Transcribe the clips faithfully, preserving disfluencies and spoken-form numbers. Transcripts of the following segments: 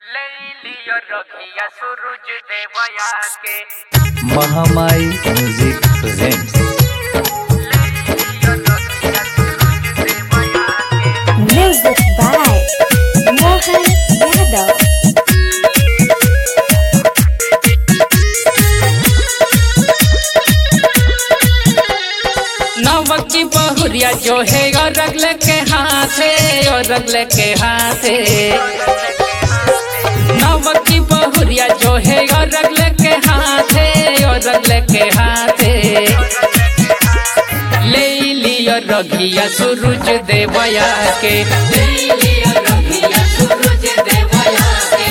Mahamai Music presents Music by Mohan Yadav. नवकी बहुरिया जो है और रगले के हाथे और रगले के हाथे नवकी बहुरिया जो है और रगले के हाथे और रगले के हाथे ले लियो रघिया सूरज देवया के ले लियो रघिया सूरज देवया के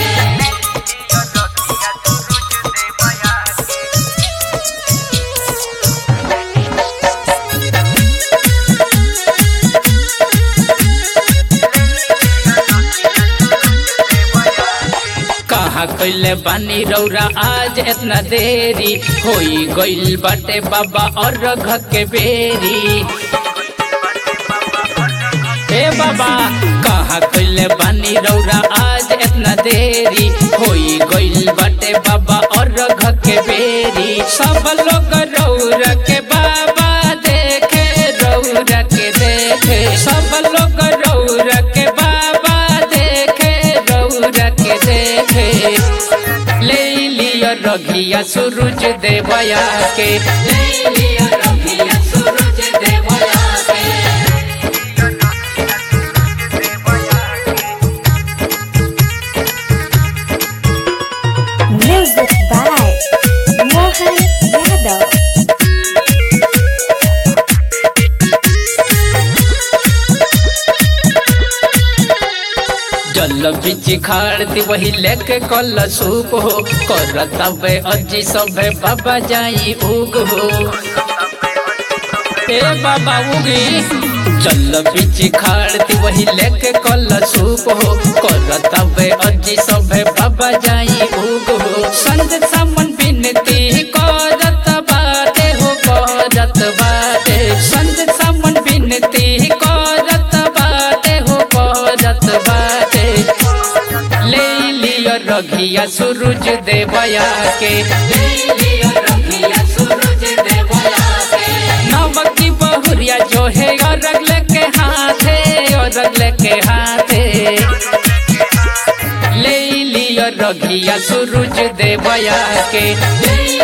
कहा कैले बानी रौरा आज इतना देरी होई गइल बाटे बाबा और रघ के बेरी। हे बाबा कहा कैले बानी रौरा आज इतना देरी होई गइल बाटे बाबा और रघ के बेरी। सब लोग रौरा के बाबा देखे रौरा के देखे सब लोग रौरा के बाबा देखे रौरा के देखे ले लियो रघिया सूरज देवया के ले लियो रघिया सूरज देवया के Music by Mohan Yadav. जल बीच खाड़ती वही लेके कल सूप हो करता वे अजी सभे बाबा जाई उग हो। ए बाबा उगी जल बीच खाड़ती वही लेके कल सूप हो करता वे अजी सभे बाबा जाई उग हो। संत सामन बिनती करत बाटे हो करत बाटे संत सामन बिनती करत बाटे हो करत बाटे ले लियो रघिया सूरज देवया के ले लियो रघिया सूरज देवया के नवकी बहुरिया जो है और रगले के हाथे और रगले के हाथे ले लियो रघिया सूरज देवया के ले